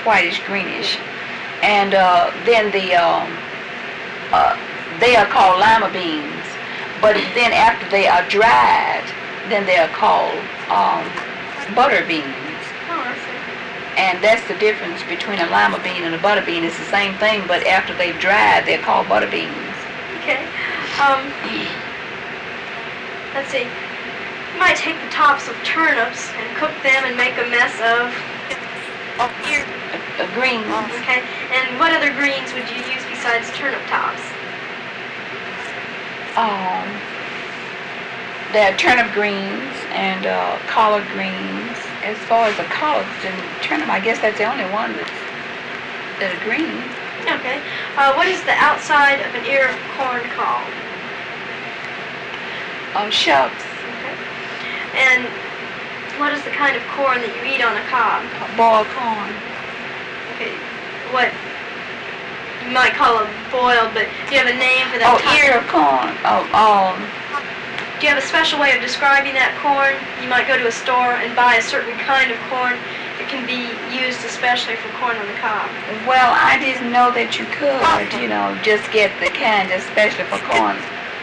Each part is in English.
whitish, greenish. And then they are called lima beans. But then after they are dried, then they are called butter beans. Oh, I see. And that's the difference between a lima bean and a butter bean. It's the same thing, but after they've dried, they're called butter beans. Okay. Let's see. You might take the tops of turnips and cook them and make a mess of Greens. Okay. And what other greens would you use besides turnip tops? There are turnip greens and collard greens. As far as the collards and turnip, I guess that's the only one that are green. Okay. What is the outside of an ear of corn called? Shucks. Okay. And what is the kind of corn that you eat on a cob? Boiled corn. Okay. What you might call a boiled, but do you have a name for that? Ear of corn. Do you have a special way of describing that corn? You might go to a store and buy a certain kind of corn that can be used especially for corn on the cob. Well, I didn't know that you could, just get the kind especially for corn.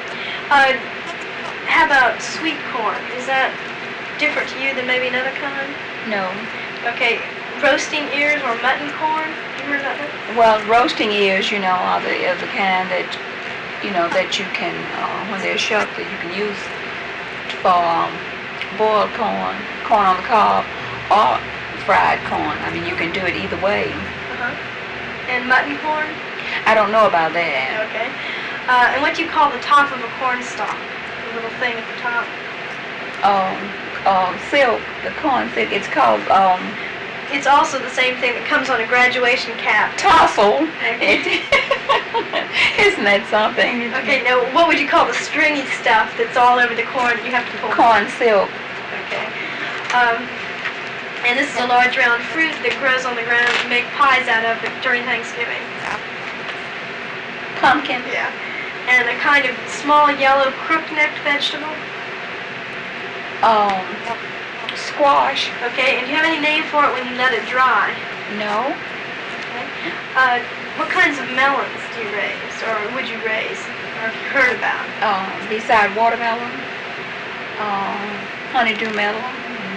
How about sweet corn? Is that different to you than maybe another kind? No. Okay. Roasting ears or mutton corn? You heard about that? Well, roasting ears, are the kind that, that you can, when they're shucked, that you can use for boiled corn on the cob, or fried corn. I mean, you can do it either way. And mutton corn? I don't know about that. Okay. And what do you call the top of a corn stalk? The little thing at the top? Silk, the corn silk. It's called, It's also the same thing that comes on a graduation cap. tassel. Okay. Isn't that something? Okay, now what would you call the stringy stuff that's all over the corn you have to pull? Corn silk. Okay. And this is a large round fruit that grows on the ground. You make pies out of it during Thanksgiving. Pumpkin. Yeah. And a kind of small yellow crook-necked vegetable. Squash. Okay, and do you have any name for it when you let it dry? No. Okay. What kinds of melons do you raise, or would you raise, or have you heard about? Beside watermelon, honeydew melon,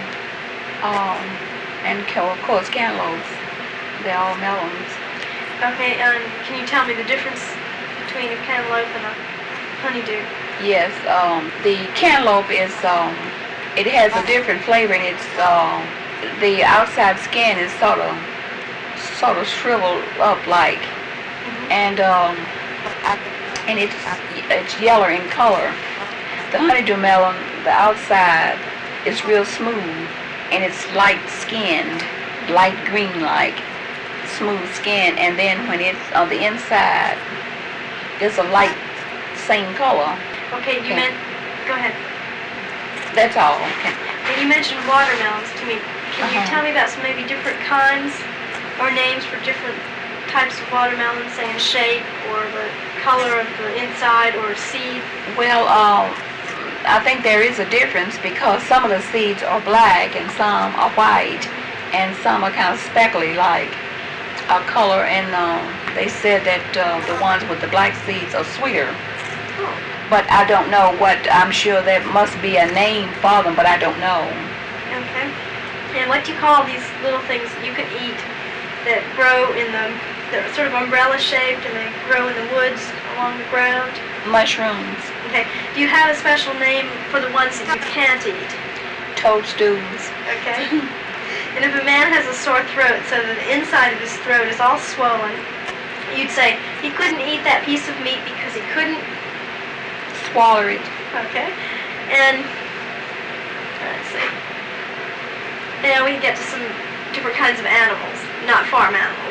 and of course cantaloupes. They're all melons. Okay, can you tell me the difference between a cantaloupe and a honeydew? Yes, the cantaloupe is, it has a different flavor, and it's, the outside skin is sort of shriveled up like, and it's yellow in color. The honeydew melon, the outside is real smooth, and it's light skinned, light green like, smooth skin, and then when it's on the inside, it's a light same color. Okay, go ahead. That's all. Okay. And you mentioned watermelons to me. Can you tell me about some maybe different kinds or names for different types of watermelons, say in shape or the color of the inside or seed? Well, I think there is a difference because some of the seeds are black and some are white and some are kind of speckly like color, and they said that the ones with the black seeds are sweeter. Oh. But I don't know I'm sure there must be a name for them, but I don't know. Okay. And what do you call these little things that you can eat that grow they're sort of umbrella shaped and they grow in the woods along the ground? Mushrooms. Okay. Do you have a special name for the ones that you can't eat? Toadstools. Okay. And if a man has a sore throat so that the inside of his throat is all swollen, you'd say he couldn't eat that piece of meat because he couldn't swallow it. Okay. And let's see. Now we can get to some different kinds of animals, not farm animals.